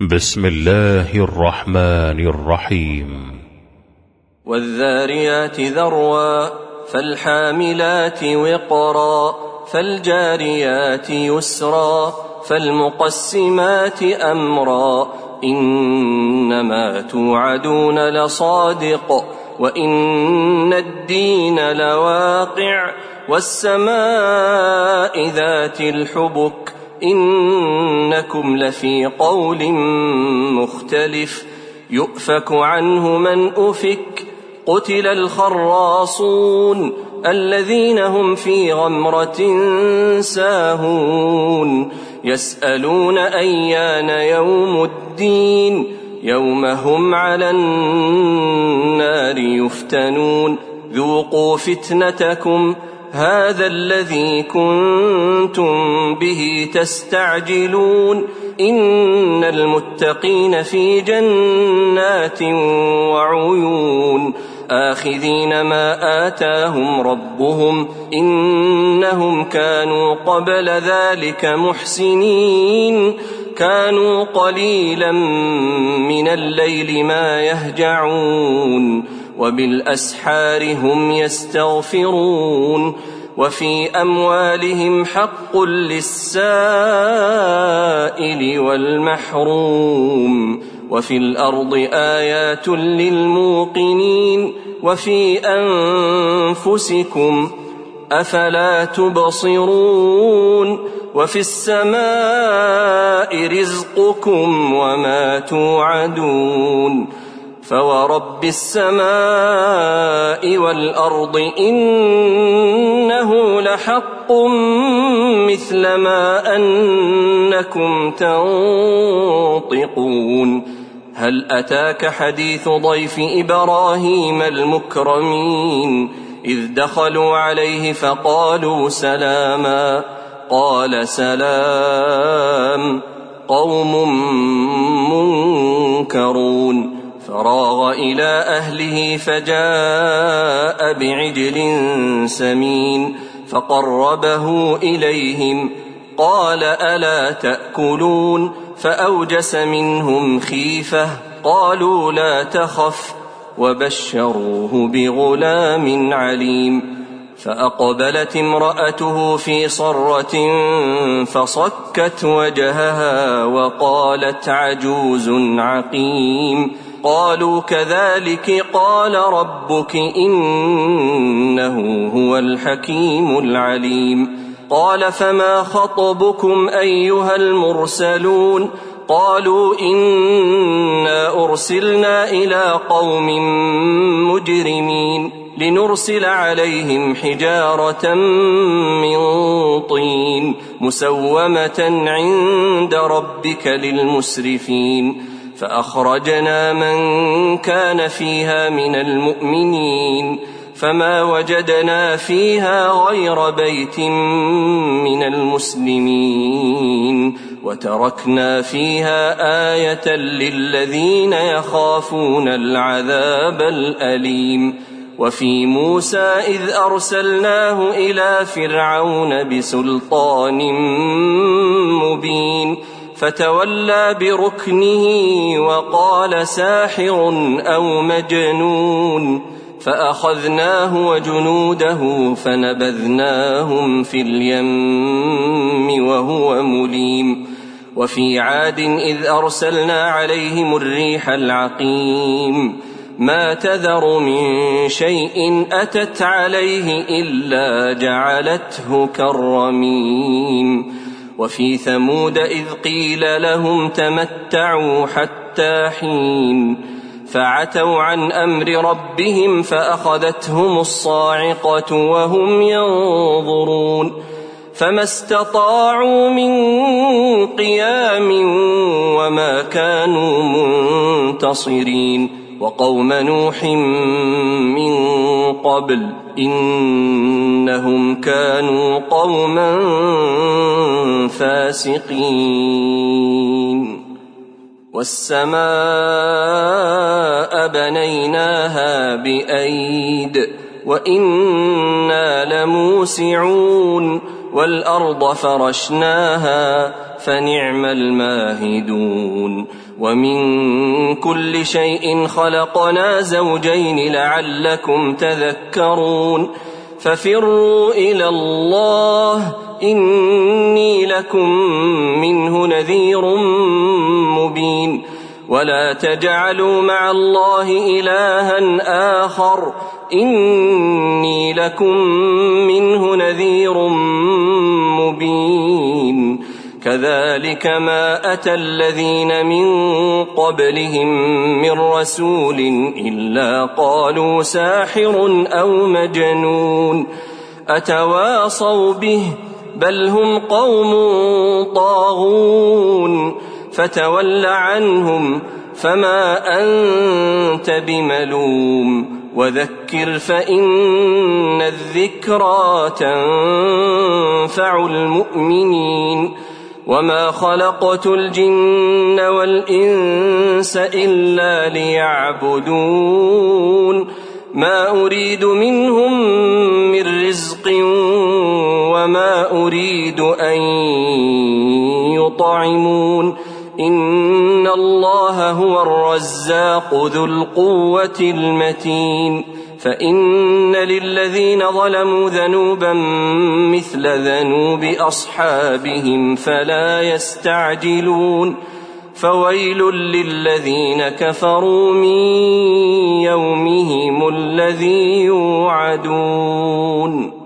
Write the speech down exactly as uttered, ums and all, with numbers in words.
بسم الله الرحمن الرحيم. والذاريات ذروا فالحاملات وقرا فالجاريات يسرا فالمقسمات أمرا إنما توعدون لصادق وإن الدين لواقع والسماء ذات الحبك إنكم لفي قول مختلف يؤفك عنه من أفك قتل الخراصون الذين هم في غمرة ساهون يسألون أيان يوم الدين يوم هم على النار يفتنون ذوقوا فتنتكم هذا الذي كنتم به تستعجلون إن المتقين في جنات وعيون آخذين ما آتاهم ربهم إنهم كانوا قبل ذلك محسنين كانوا قليلا من الليل ما يهجعون وبالأسحار هم يستغفرون وفي أموالهم حق للسائل والمحروم وفي الأرض آيات للموقنين وفي أنفسكم أفلا تبصرون وفي السماء رزقكم وما توعدون فورب السماء والأرض إنه لحق مثل ما أنكم تنطقون هل أتاك حديث ضيف إبراهيم المكرمين إذ دخلوا عليه فقالوا سلاما قال سلام قوم منكرون فراغ إلى أهله فجاء بعجل سمين فقربه إليهم قال ألا تأكلون فأوجس منهم خيفة قالوا لا تخف وبشروه بغلام عليم فأقبلت امرأته في صرة فصكت وجهها وقالت عجوز عقيم قالوا كذلك قال ربك إنه هو الحكيم العليم قال فما خطبكم أيها المرسلون قالوا إنا أرسلنا إلى قوم مجرمين لنرسل عليهم حجارة من طين مسومة عند ربك للمسرفين فأخرجنا من كان فيها من المؤمنين فما وجدنا فيها غير بيت من المسلمين وتركنا فيها آية للذين يخافون العذاب الأليم وفي موسى إذ أرسلناه إلى فرعون بسلطان مبين فتولى بركنه وقال ساحر أو مجنون فأخذناه وجنوده فنبذناهم في اليم وهو مليم وفي عاد إذ أرسلنا عليهم الريح العقيم ما تذر من شيء أتت عليه إلا جعلته كالرميم وفي ثمود إذ قيل لهم تمتعوا حتى حين فعتوا عن أمر ربهم فأخذتهم الصاعقة وهم ينظرون فما استطاعوا من قيام وما كانوا منتصرين وقوم نوح من قبل إنهم كانوا قوما فاسقين والسماء بنيناها بأيد وإنا لموسعون والأرض فرشناها فنعم الماهدون ومن كل شيء خلقنا زوجين لعلكم تذكرون ففروا إلى الله إني لكم منه نذير مبين ولا تجعلوا مع الله إلها آخر إني لكم منه نذير مبين كذلك ما أتى الذين من قبلهم من رسول إلا قالوا ساحر أو مجنون أتواصوا به بل هم قوم طاغون فتول عنهم فما أنت بملوم وذكر فإن الذكرى تنفع المؤمنين وما خلقت الجن والإنس إلا ليعبدون ما أريد منهم من رزق وما أريد أن يطعمون إن الله هو الرزاق ذو القوة المتين فإن للذين ظلموا ذنوبا مثل ذنوب أصحابهم فلا يستعجلون فويل للذين كفروا من يومهم الذي يوعدون.